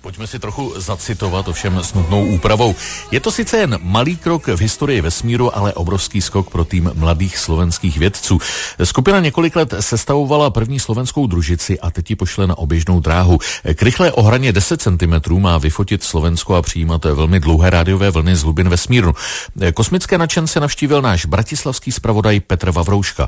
Pojďme si trochu zacitovat, ovšem s nutnou úpravou. Je to sice jen malý krok v historii vesmíru, ale obrovský skok pro tým mladých slovenských vědců. Skupina několik let sestavovala první slovenskou družici a teď ji pošle na oběžnou dráhu. K rychlé ohraně 10 cm má vyfotit Slovensko a přijímat velmi dlouhé rádiové vlny z hlubin vesmíru. Kosmické nadšence navštívil náš bratislavský zpravodaj Petr Vavrouška.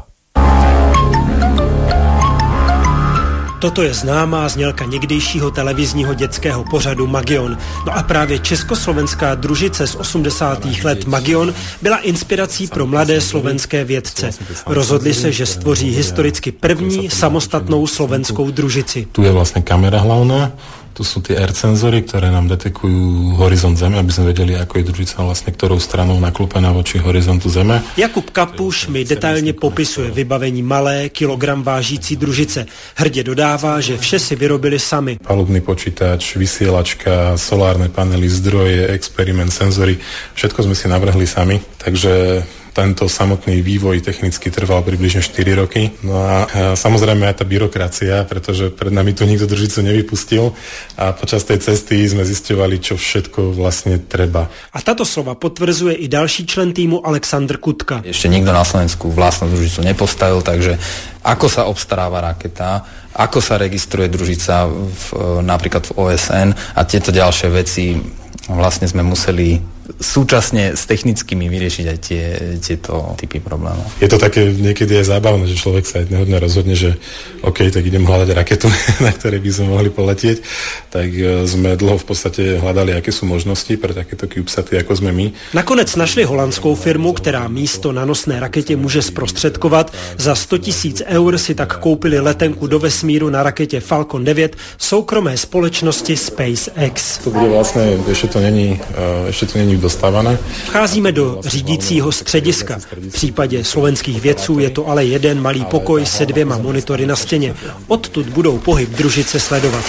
Toto je známá znělka někdejšího televizního dětského pořadu Magion. No a právě československá družice z 80. let Magion byla inspirací pro mladé slovenské vědce. Rozhodli se, že stvoří historicky první samostatnou slovenskou družici. Tu je vlastně kamera hlavná. Tu sú tie R-senzory, ktoré nám detekujú horizont Zeme, aby sme vedeli, ako je družica vlastne ktorou stranou naklopená voči horizontu Zeme. Jakub Kapuš mi detailně popisuje vybavení malé, kilogram vážící družice. Hrdě dodává, že vše si vyrobili sami. Palubný počítač, vysielačka, solárne panely, zdroje, experiment, senzory, všetko sme si navrhli sami, takže tento samotný vývoj technicky trval približne 4 roky. No a samozrejme aj tá byrokracia, pretože pred nami tu nikto družicu nevypustil a počas tej cesty sme zisťovali, čo všetko vlastne treba. A tato slova potvrzuje i další člen týmu Alexandr Kutka. Ešte nikto na Slovensku vlastnú družicu nepostavil, takže ako sa obstaráva raketa, ako sa registruje družica napríklad v OSN a tieto ďalšie veci vlastne sme museli súčasne s technickými vyriešiť aj tieto typy problémov. Je to také niekedy aj zábavné, že človek sa jedného dňa rozhodne, že OK, tak idem hľadať raketu, na ktorej by sme mohli poletieť. Tak sme dlho v podstate hľadali, aké sú možnosti pre takéto CubeSaty, ako sme my. Nakonec našli holandskou firmu, která místo na nosné raketě může zprostředkovat. Za 100 000 eur si tak koupili letenku do vesmíru na raketě Falcon 9 soukromé společnosti SpaceX. To bude vlastne, ešte to není dostávané. Vcházíme do řídícího střediska. V případě slovenských vědců je to ale jeden malý pokoj se 2 monitory na stěně. Odtud budou pohyb družice sledovat.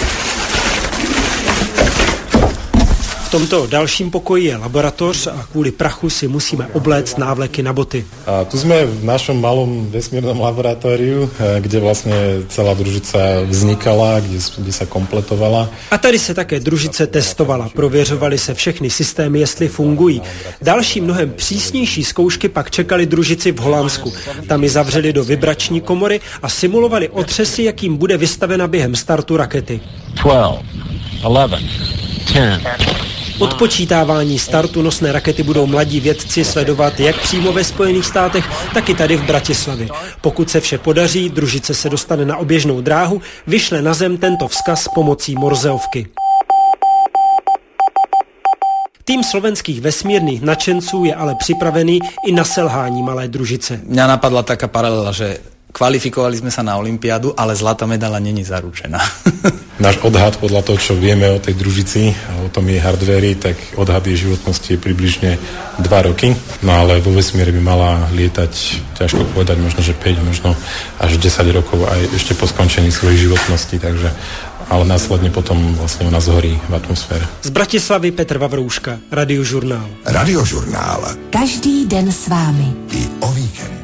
V tomto dalším pokoji je laboratoř a kvůli prachu si musíme obléct návleky na boty. A tu jsme v našom malom vesmírnom laboratóriu, kde vlastně celá družica vznikala, kde se kompletovala. A tady se také družice testovala, prověřovaly se všechny systémy, jestli fungují. Další mnohem přísnější zkoušky pak čekaly družici v Holandsku. Tam ji zavřeli do vibrační komory a simulovali otřesy, jakým bude vystavena během startu rakety. 12, 11, 10. Odpočítávání startu nosné rakety budou mladí vědci sledovat jak přímo ve Spojených státech, tak i tady v Bratislavě. Pokud se vše podaří, družice se dostane na oběžnou dráhu, vyšle na Zem tento vzkaz pomocí morzeovky. Tým slovenských vesmírnych nadšenců je ale připravený i na selhání malé družice. Mňa napadla taká paralela, že kvalifikovali sme sa na olympiádu, ale zlatá medaila není zaručená. Náš odhad podľa toho, čo vieme o tej družici, o tom jej hardvéri, tak odhad jej životnosti je približne 2 roky. No ale vo vesmíre by mala lietať, ťažko povedať, možno že 5, možno až 10 rokov aj ešte po skončení svojej životnosti, takže ale následne potom vlastne ona zhorí v atmosfére. Z Bratislavy Petr Vavrouška, Radiožurnál. Radiožurnál. Každý den s vámi. I o víkend.